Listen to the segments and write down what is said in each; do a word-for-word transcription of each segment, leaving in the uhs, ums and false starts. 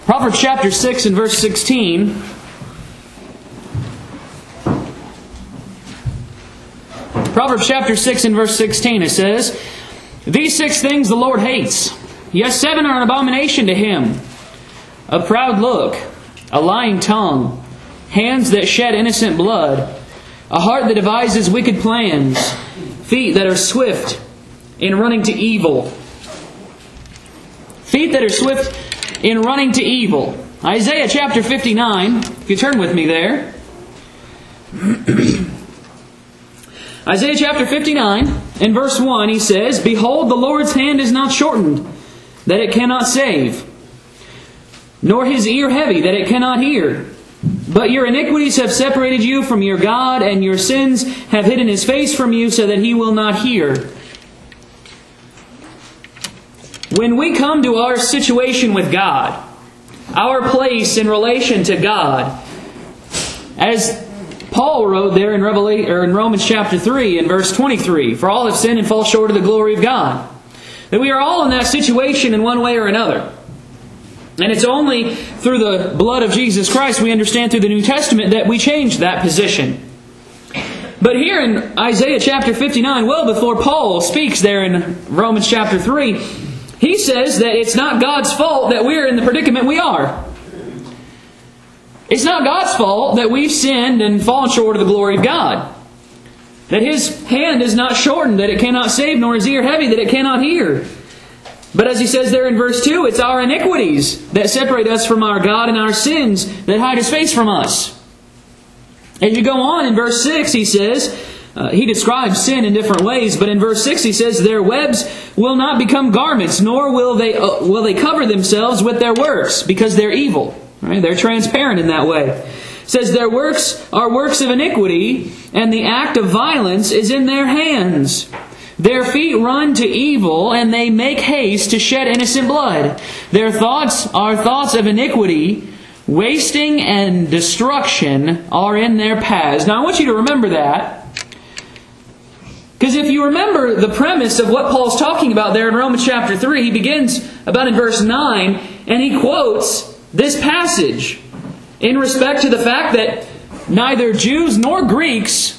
Proverbs chapter six and verse sixteen. Proverbs chapter six and verse sixteen, it says, "These six things the Lord hates. Yes, seven are an abomination to Him. A proud look, a lying tongue, hands that shed innocent blood, a heart that devises wicked plans, feet that are swift in running to evil." Feet that are swift in running to evil. Isaiah chapter fifty-nine, if you turn with me there. Isaiah chapter fifty-nine, in verse one, he says, "Behold, the Lord's hand is not shortened, that it cannot save, nor His ear heavy, that it cannot hear. But your iniquities have separated you from your God, and your sins have hidden His face from you, so that He will not hear." When we come to our situation with God, our place in relation to God, as Paul wrote there in Revelation, or in Romans chapter three in verse twenty-three, "For all have sinned and fall short of the glory of God." That we are all in that situation in one way or another. And it's only through the blood of Jesus Christ, we understand through the New Testament, that we change that position. But here in Isaiah chapter fifty-nine, well before Paul speaks there in Romans chapter three, he says that it's not God's fault that we're in the predicament we are. It's not God's fault that we've sinned and fallen short of the glory of God. That His hand is not shortened, that it cannot save, nor His ear heavy, that it cannot hear. But as he says there in verse two, it's our iniquities that separate us from our God, and our sins that hide His face from us. As you go on in verse six, he says, uh, he describes sin in different ways, but in verse six he says, "Their webs will not become garments, nor will they uh, will they cover themselves with their works, because they're evil." Right? They're transparent in that way. It says, "Their works are works of iniquity, and the act of violence is in their hands. Their feet run to evil, and they make haste to shed innocent blood. Their thoughts are thoughts of iniquity. Wasting and destruction are in their paths." Now I want you to remember that. Because if you remember the premise of what Paul's talking about there in Romans chapter three, he begins about in verse nine, and he quotes this passage in respect to the fact that neither Jews nor Greeks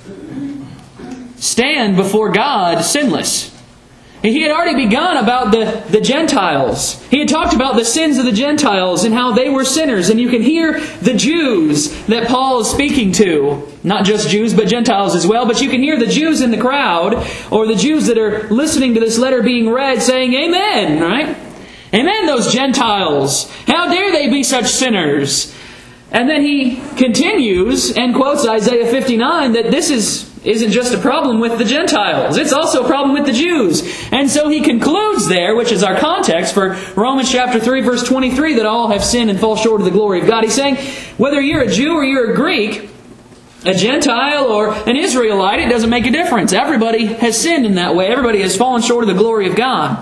stand before God sinless. He had already begun about the, the Gentiles. He had talked about the sins of the Gentiles and how they were sinners. And you can hear the Jews that Paul is speaking to. Not just Jews, but Gentiles as well. But you can hear the Jews in the crowd, or the Jews that are listening to this letter being read, saying, "Amen," right? "Amen, those Gentiles. How dare they be such sinners?" And then he continues and quotes Isaiah fifty-nine that this is isn't just a problem with the Gentiles. It's also a problem with the Jews. And so he concludes there, which is our context for Romans chapter three, verse twenty-three, that all have sinned and fall short of the glory of God. He's saying, whether you're a Jew or you're a Greek, a Gentile or an Israelite, it doesn't make a difference. Everybody has sinned in that way. Everybody has fallen short of the glory of God.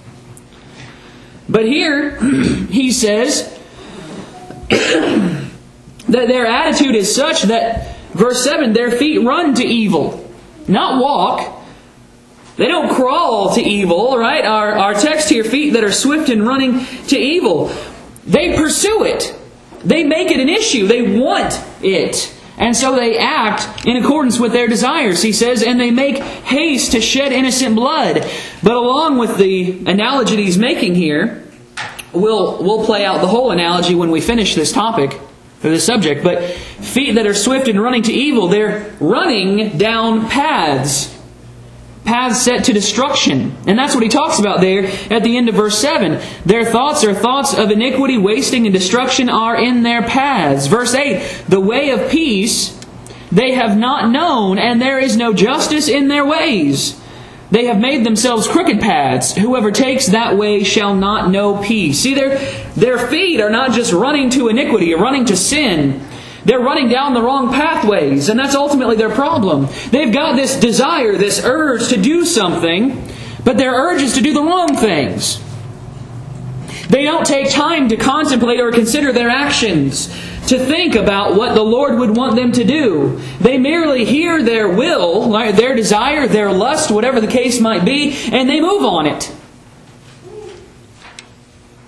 But here, he says that their attitude is such that, verse seven, their feet run to evil, not walk. They don't crawl to evil, right? Our, our text here, feet that are swift in running to evil. They pursue it. They make it an issue. They want it. And so they act in accordance with their desires, he says, and they make haste to shed innocent blood. But along with the analogy he's making here, we'll, we'll play out the whole analogy when we finish this topic, or this subject. But feet that are swift in running to evil, they're running down paths. Paths set to destruction. And that's what he talks about there at the end of verse seven. Their thoughts are thoughts of iniquity, wasting, and destruction are in their paths. Verse eight, the way of peace they have not known, and there is no justice in their ways. They have made themselves crooked paths. Whoever takes that way shall not know peace. See, their, their feet are not just running to iniquity or running to sin. They're running down the wrong pathways, and that's ultimately their problem. They've got this desire, this urge to do something, but their urge is to do the wrong things. They don't take time to contemplate or consider their actions, to think about what the Lord would want them to do. They merely hear their will, their desire, their lust, whatever the case might be, and they move on it.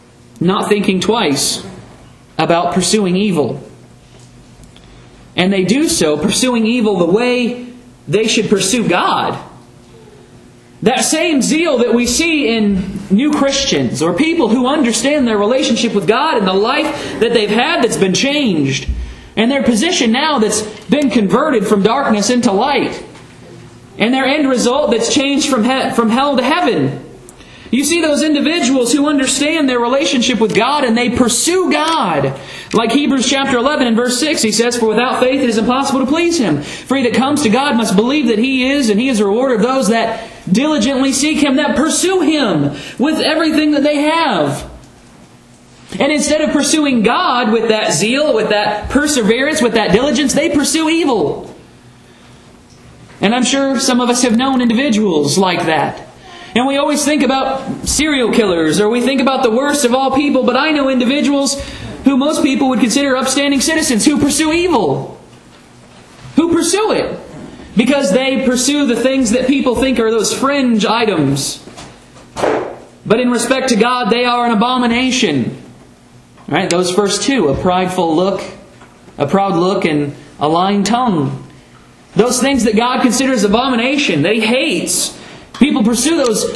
not thinking twice about pursuing evil. And they do so, pursuing evil the way they should pursue God. That same zeal that we see in new Christians or people who understand their relationship with God and the life that they've had that's been changed, and their position now that's been converted from darkness into light, and their end result that's changed from he- from hell to heaven. You see those individuals who understand their relationship with God and they pursue God. Like Hebrews chapter eleven and verse six, he says, "For without faith it is impossible to please Him. For he that comes to God must believe that He is, and He is a rewarder of those that diligently seek Him," that pursue Him with everything that they have. And instead of pursuing God with that zeal, with that perseverance, with that diligence, they pursue evil. And I'm sure some of us have known individuals like that. And we always think about serial killers, or we think about the worst of all people, but I know individuals who most people would consider upstanding citizens who pursue evil. Who pursue it. Because they pursue the things that people think are those fringe items. But in respect to God, they are an abomination. Right? Those first two, a prideful look, a proud look, and a lying tongue. Those things that God considers abomination, that He hates. People pursue those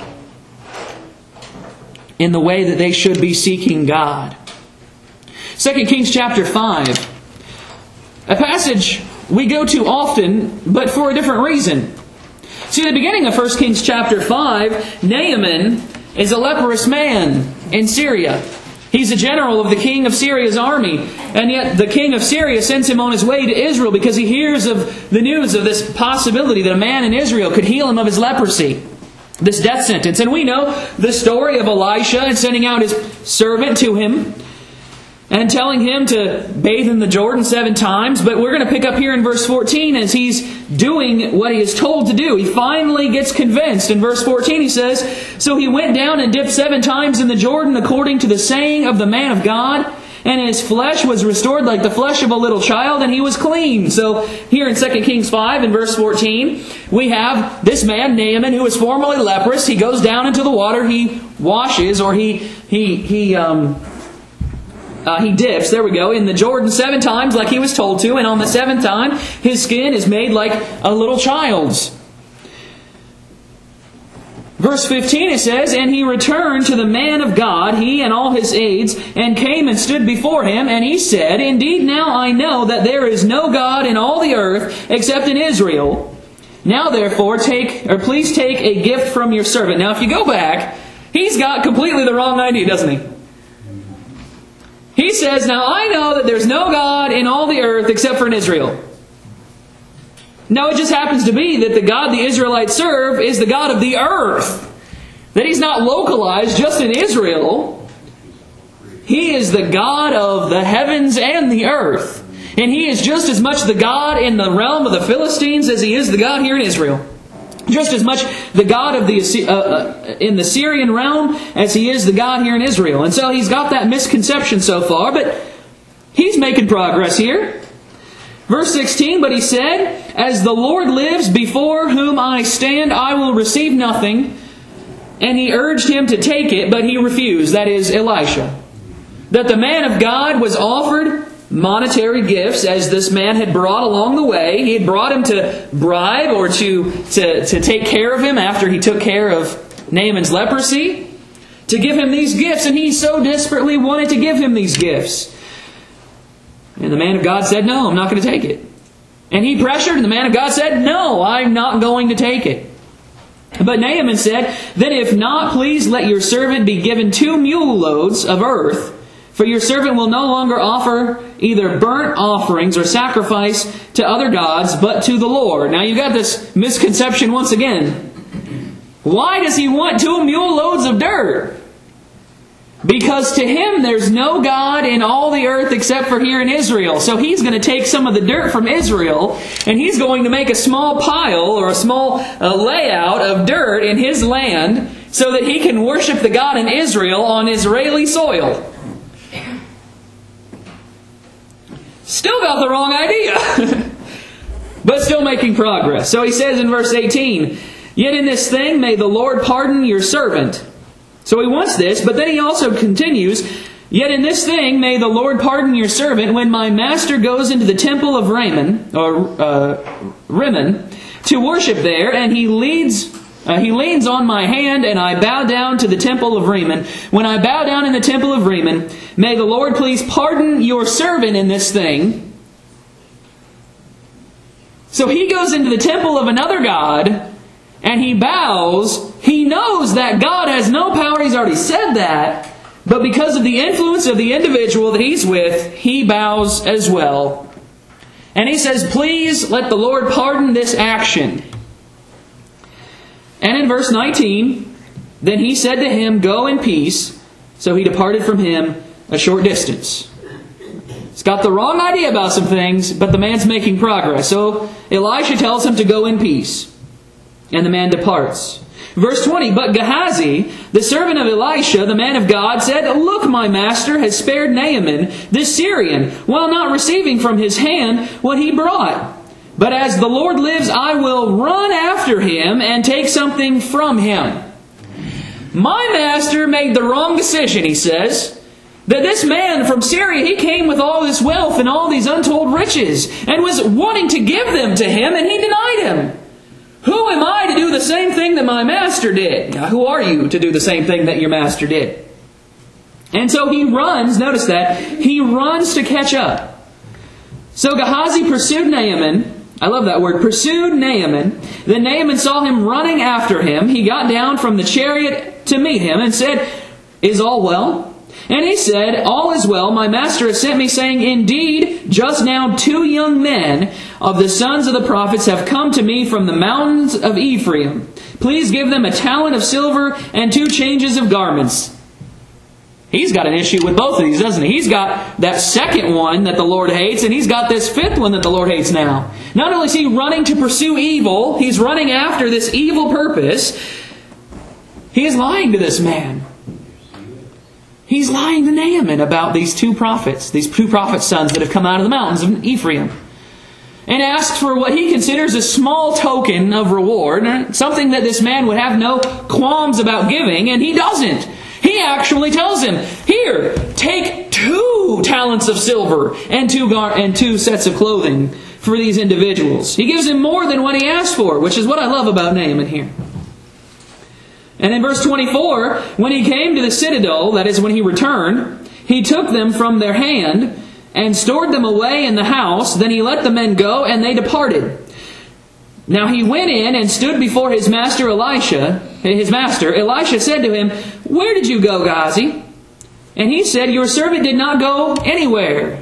in the way that they should be seeking God. Second Kings chapter five. A passage we go to often, but for a different reason. See, at the beginning of First Kings chapter five, Naaman is a leprous man in Syria. He's a general of the king of Syria's army. And yet the king of Syria sends him on his way to Israel because he hears of the news of this possibility that a man in Israel could heal him of his leprosy. This death sentence. And we know the story of Elisha and sending out his servant to him and telling him to bathe in the Jordan seven times. But we're going to pick up here in verse fourteen as he's doing what he is told to do. He finally gets convinced. In verse fourteen he says, "So he went down and dipped seven times in the Jordan according to the saying of the man of God. And his flesh was restored like the flesh of a little child, and he was clean." So here in Second Kings five in verse fourteen, we have this man, Naaman, who was formerly leprous. He goes down into the water. He washes, or he he he um uh, he dips. There we go, in the Jordan seven times, like he was told to. And on the seventh time, his skin is made like a little child's. Verse fifteen, it says, "And he returned to the man of God, he and all his aides, and came and stood before him. And he said, Indeed, now I know that there is no God in all the earth except in Israel. Now therefore, take, or please take a gift from your servant." Now if you go back, he's got completely the wrong idea, doesn't he? He says, "Now I know that there's no God in all the earth except for in Israel." No, it just happens to be that the God the Israelites serve is the God of the earth. That He's not localized just in Israel. He is the God of the heavens and the earth. And He is just as much the God in the realm of the Philistines as He is the God here in Israel. Just as much the God of the uh, uh, in the Syrian realm as He is the God here in Israel. And so he's got that misconception so far, but he's making progress here. Verse sixteen, "But he said, As the Lord lives before whom I stand, I will receive nothing. And he urged him to take it, but he refused." That is Elisha. That the man of God was offered monetary gifts, as this man had brought along the way. He had brought him to bribe or to, to, to take care of him after he took care of Naaman's leprosy. To give him these gifts, and he so desperately wanted to give him these gifts. And the man of God said, "No, I'm not going to take it." And he pressured, and the man of God said, "No, I'm not going to take it." But Naaman said, "Then if not, please let your servant be given two mule loads of earth, for your servant will no longer offer either burnt offerings or sacrifice to other gods, but to the Lord." Now you've got this misconception once again. Why does he want two mule loads of dirt? Because to him there's no God in all the earth except for here in Israel. So he's going to take some of the dirt from Israel and he's going to make a small pile or a small uh, layout of dirt in his land so that he can worship the God in Israel on Israeli soil. Still got the wrong idea. But still making progress. So he says in verse eighteen, "Yet in this thing may the Lord pardon your servant, So he wants this, but then he also continues, "Yet in this thing may the Lord pardon your servant when my master goes into the temple of Rimmon, or uh, Rimmon, to worship there, and he leads uh, he leans on my hand, and I bow down to the temple of Rimmon. When I bow down in the temple of Rimmon, may the Lord please pardon your servant in this thing." So he goes into the temple of another god, and he bows. He knows that God has no power. He's already said that. But because of the influence of the individual that he's with, he bows as well. And he says, "Please let the Lord pardon this action." And in verse nineteen, "Then he said to him, 'Go in peace.' So he departed from him a short distance." He's got the wrong idea about some things, but the man's making progress. So Elisha tells him to go in peace. And the man departs. Verse twenty, "But Gehazi, the servant of Elisha, the man of God, said, 'Look, my master has spared Naaman, this Syrian, while not receiving from his hand what he brought. But as the Lord lives, I will run after him and take something from him.'" My master made the wrong decision, he says. That this man from Syria, he came with all this wealth and all these untold riches, and was wanting to give them to him, and he denied him. Who am I to do the same thing that my master did? Now, who are you to do the same thing that your master did? And so he runs, notice that, he runs to catch up. So Gehazi pursued Naaman. I love that word, pursued Naaman. Then Naaman saw him running after him. He got down from the chariot to meet him and said, "Is all well?" And he said, "All is well. My master has sent me, saying, 'Indeed, just now two young men of the sons of the prophets have come to me from the mountains of Ephraim. Please give them a talent of silver and two changes of garments.'" He's got an issue with both of these, doesn't he? He's got that second one that the Lord hates, and he's got this fifth one that the Lord hates now. Not only is he running to pursue evil, he's running after this evil purpose. He is lying to this man. He's lying to Naaman about these two prophets, these two prophet sons that have come out of the mountains of Ephraim. And asks for what he considers a small token of reward, something that this man would have no qualms about giving, and he doesn't. He actually tells him, "Here, take two talents of silver and two, gar- and two sets of clothing for these individuals." He gives him more than what he asked for, which is what I love about Naaman here. And in verse twenty-four, "When he came to the citadel," that is when he returned, "he took them from their hand and stored them away in the house. Then he let the men go, and they departed. Now he went in and stood before his master Elisha. His master, Elisha, said to him, 'Where did you go, Gehazi?' And he said, 'Your servant did not go anywhere.'"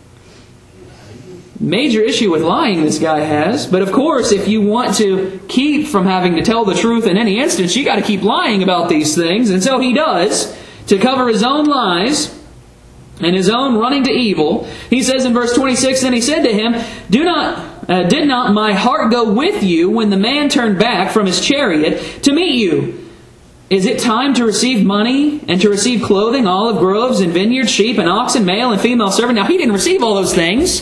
Major issue with lying this guy has. But of course, if you want to keep from having to tell the truth in any instance, you got to keep lying about these things. And so he does, to cover his own lies and his own running to evil. He says in verse twenty-six, "Then he said to him, Do not, uh, did not my heart go with you when the man turned back from his chariot to meet you? Is it time to receive money and to receive clothing, olive groves and vineyards, sheep and oxen, male and female servant?" Now he didn't receive all those things.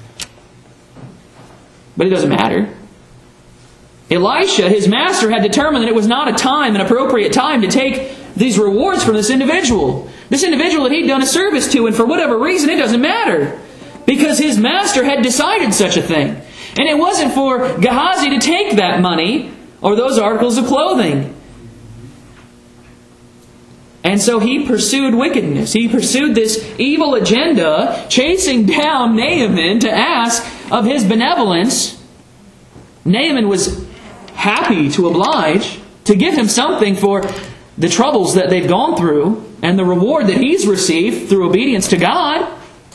But it doesn't matter. Elisha, his master, had determined that it was not a time, an appropriate time, to take these rewards from this individual. This individual that he'd done a service to, and for whatever reason, it doesn't matter. Because his master had decided such a thing. And it wasn't for Gehazi to take that money or those articles of clothing. And so he pursued wickedness. He pursued this evil agenda, chasing down Naaman to ask of his benevolence. Naaman was happy to oblige, to give him something for the troubles that they've gone through and the reward that he's received through obedience to God.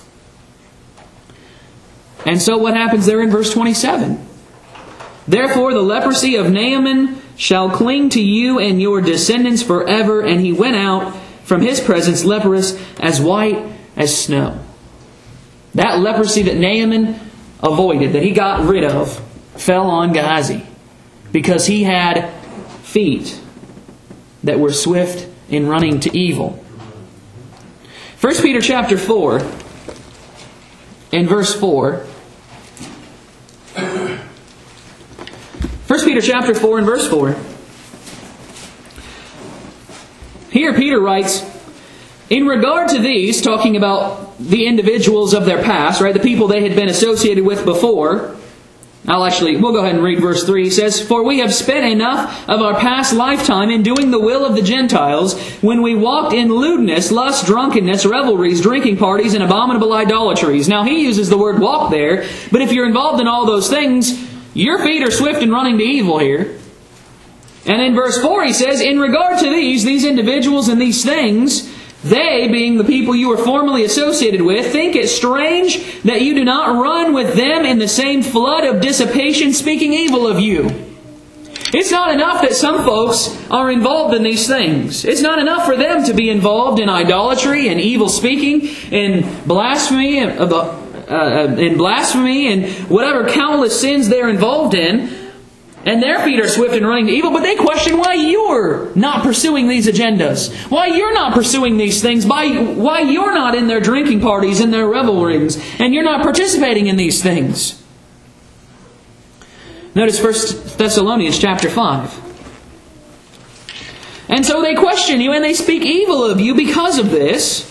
And so what happens there in verse twenty-seven? "Therefore the leprosy of Naaman shall cling to you and your descendants forever. And he went out from his presence leprous, as white as snow." That leprosy that Naaman avoided, that he got rid of, fell on Gehazi, because he had feet that were swift in running to evil. First Peter chapter four, in verse four. First Peter chapter four and verse four. Here here Peter writes, in regard to these, talking about the individuals of their past, right, the people they had been associated with before. I'll actually, we'll go ahead and read verse three. He says, for we have spent enough of our past lifetime in doing the will of the Gentiles, when we walked in lewdness, lust, drunkenness, revelries, drinking parties, and abominable idolatries. Now he uses the word walk there, but if you're involved in all those things, your feet are swift in running to evil here. And in verse four he says, in regard to these, these individuals and these things, they, being the people you were formerly associated with, think it strange that you do not run with them in the same flood of dissipation, speaking evil of you. It's not enough that some folks are involved in these things. It's not enough for them to be involved in idolatry and evil speaking, in blasphemy, uh, uh, in blasphemy, and whatever countless sins they're involved in. And their feet are swift in running to evil, but they question why you're not pursuing these agendas. Why you're not pursuing these things. Why, why you're not in their drinking parties, in their revelries, and you're not participating in these things. Notice First Thessalonians chapter five. And so they question you and they speak evil of you because of this.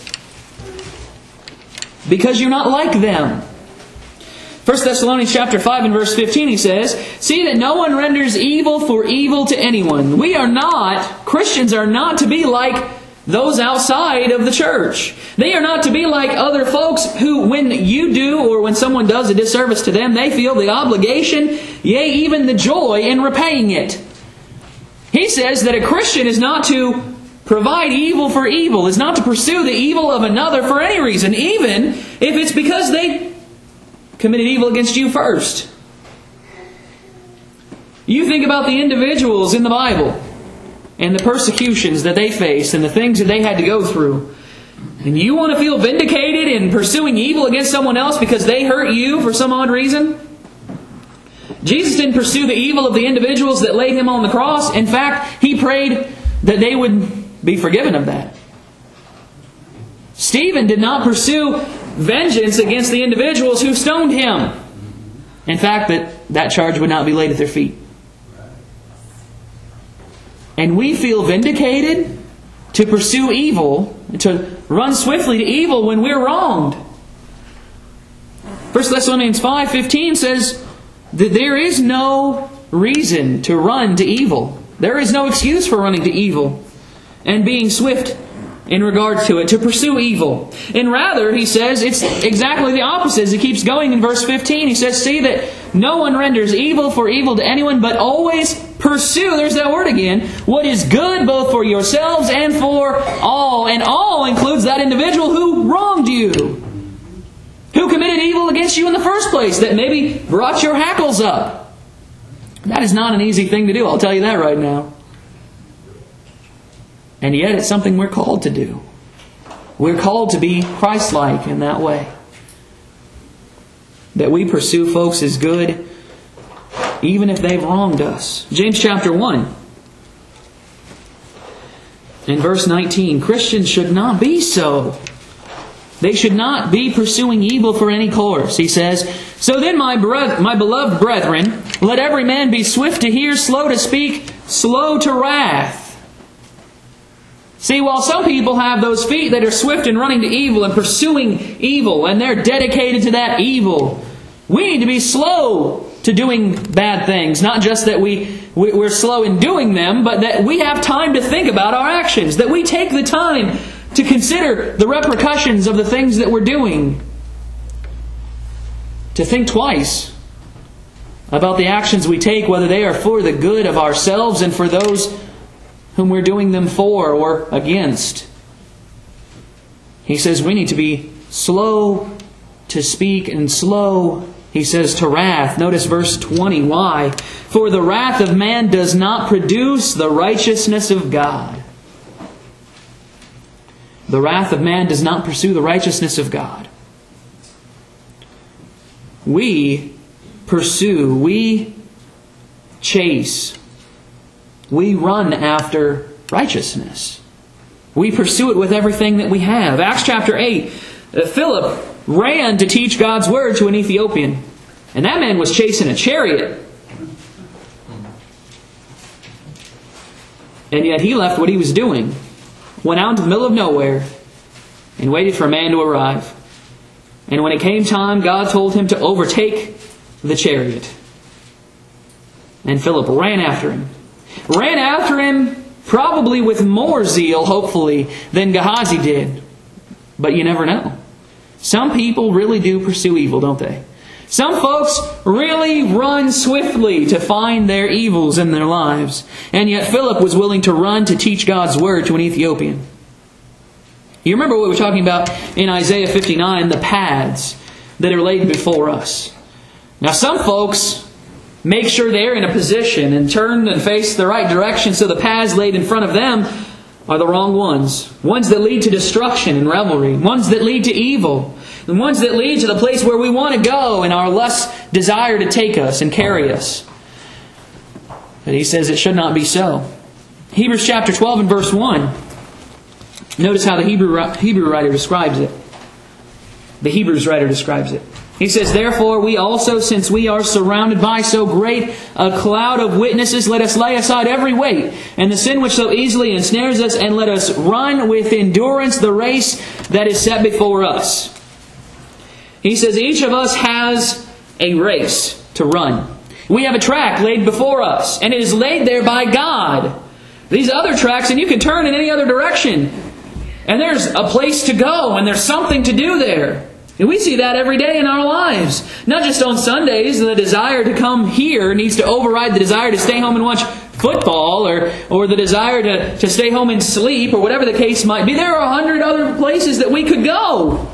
Because you're not like them. First Thessalonians chapter five and verse fifteen, he says, see that no one renders evil for evil to anyone. We are not, Christians are not to be like those outside of the church. They are not to be like other folks who, when you do or when someone does a disservice to them, they feel the obligation, yea, even the joy in repaying it. He says that a Christian is not to provide evil for evil, is not to pursue the evil of another for any reason, even if it's because they committed evil against you first. You think about the individuals in the Bible and the persecutions that they faced and the things that they had to go through. And you want to feel vindicated in pursuing evil against someone else because they hurt you for some odd reason? Jesus didn't pursue the evil of the individuals that laid Him on the cross. In fact, He prayed that they would be forgiven of that. Stephen did not pursue vengeance against the individuals who stoned him. In fact, that that charge would not be laid at their feet. And we feel vindicated to pursue evil, to run swiftly to evil when we're wronged. First Thessalonians five fifteen says that there is no reason to run to evil. There is no excuse for running to evil and being swift in regard to it, to pursue evil. And rather, he says, it's exactly the opposite. As he keeps going in verse fifteen, he says, see that no one renders evil for evil to anyone, but always pursue, there's that word again, what is good both for yourselves and for all. And all includes that individual who wronged you, who committed evil against you in the first place, that maybe brought your hackles up. That is not an easy thing to do, I'll tell you that right now. And yet it's something we're called to do. We're called to be Christ-like in that way. That we pursue folks as good, even if they've wronged us. James chapter one. In verse nineteen, Christians should not be so. They should not be pursuing evil for any cause. He says, so then, my, breth- my beloved brethren, let every man be swift to hear, slow to speak, slow to wrath. See, while some people have those feet that are swift in running to evil and pursuing evil, and they're dedicated to that evil, we need to be slow to doing bad things. Not just that we, we're slow in doing them, but that we have time to think about our actions. That we take the time to consider the repercussions of the things that we're doing. To think twice about the actions we take, whether they are for the good of ourselves and for those whom we're doing them for or against. He says we need to be slow to speak and slow, he says, to wrath. Notice verse twenty. Why? For the wrath of man does not produce the righteousness of God. The wrath of man does not pursue the righteousness of God. We pursue, we chase, we run after righteousness. We pursue it with everything that we have. Acts chapter eight, Philip ran to teach God's word to an Ethiopian. And that man was chasing a chariot. And yet he left what he was doing went out into the middle of nowhere and waited for a man to arrive. And when it came time, God told him to overtake the chariot. And Philip ran after him. Ran after him probably with more zeal, hopefully, than Gehazi did. But you never know. Some people really do pursue evil, don't they? Some folks really run swiftly to find their evils in their lives. And yet Philip was willing to run to teach God's Word to an Ethiopian. You remember what we were talking about in Isaiah fifty-nine, the paths that are laid before us. Now some folks make sure they're in a position and turn and face the right direction so the paths laid in front of them are the wrong ones. Ones that lead to destruction and revelry. Ones that lead to evil. The ones that lead to the place where we want to go and our lust desire to take us and carry us. But he says it should not be so. Hebrews chapter twelve and verse one. Notice how the Hebrew, Hebrew writer describes it. The Hebrews writer describes it. He says, "Therefore we also, since we are surrounded by so great a cloud of witnesses, let us lay aside every weight and the sin which so easily ensnares us, and let us run with endurance the race that is set before us." He says each of us has a race to run. We have a track laid before us, and it is laid there by God. These other tracks, and you can turn in any other direction. And there's a place to go, and there's something to do there. And we see that every day in our lives. Not just on Sundays. The desire to come here needs to override the desire to stay home and watch football, or, or the desire to, to stay home and sleep, or whatever the case might be. There are a hundred other places that we could go.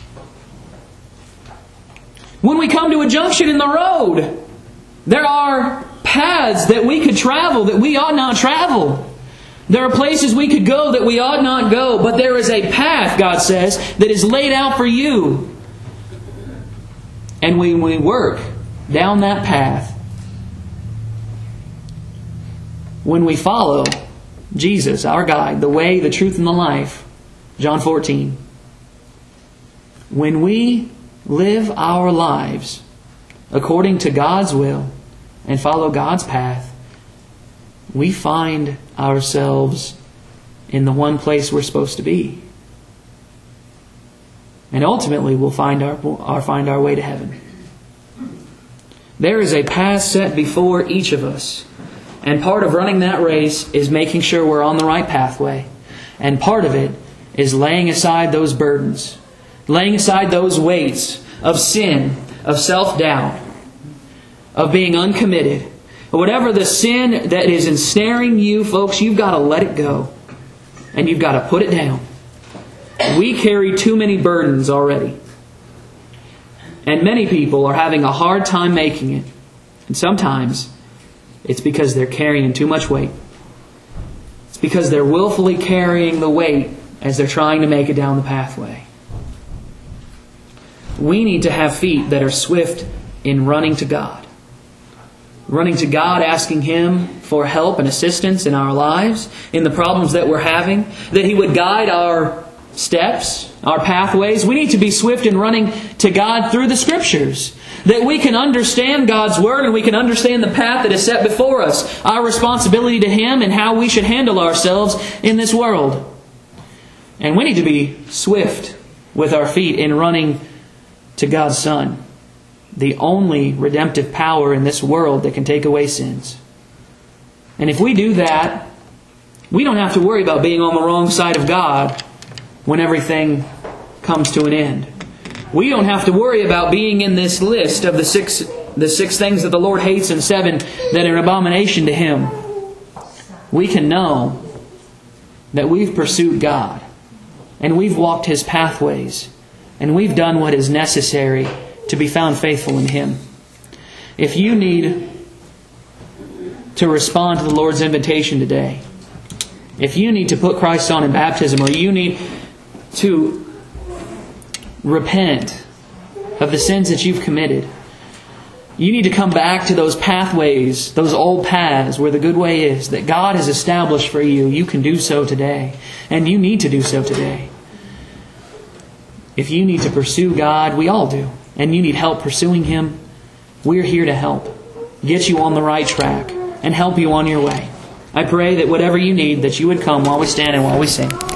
When we come to a junction in the road, there are paths that we could travel that we ought not travel. There are places we could go that we ought not go, but there is a path, God says, that is laid out for you. And when we work down that path, when we follow Jesus, our guide, the way, the truth, and the life, John fourteen, when we live our lives according to God's will and follow God's path, we find ourselves in the one place we're supposed to be. And ultimately we'll find our, our, find our way to heaven. There is a path set before each of us. And part of running that race is making sure we're on the right pathway. And part of it is laying aside those burdens. Laying aside those weights of sin, of self-doubt, of being uncommitted. Whatever the sin that is ensnaring you, folks, you've got to let it go. And you've got to put it down. We carry too many burdens already. And many people are having a hard time making it. And sometimes it's because they're carrying too much weight. It's because they're willfully carrying the weight as they're trying to make it down the pathway. We need to have feet that are swift in running to God. Running to God, asking Him for help and assistance in our lives, in the problems that we're having, that He would guide our steps, our pathways. We need to be swift in running to God through the Scriptures, that we can understand God's Word and we can understand the path that is set before us, our responsibility to Him, and how we should handle ourselves in this world. And we need to be swift with our feet in running to God's Son, the only redemptive power in this world that can take away sins. And if we do that, we don't have to worry about being on the wrong side of God when everything comes to an end. We don't have to worry about being in this list of the six, the six things that the Lord hates and seven that are an abomination to Him. We can know that we've pursued God and we've walked His pathways and we've done what is necessary to be found faithful in Him. If you need to respond to the Lord's invitation today, if you need to put Christ on in baptism, or you need to repent of the sins that you've committed, you need to come back to those pathways, those old paths where the good way is, that God has established for you. You can do so today. And you need to do so today. If you need to pursue God, we all do, and you need help pursuing Him, we're here to help. Get you on the right track and help you on your way. I pray that whatever you need, that you would come while we stand and while we sing.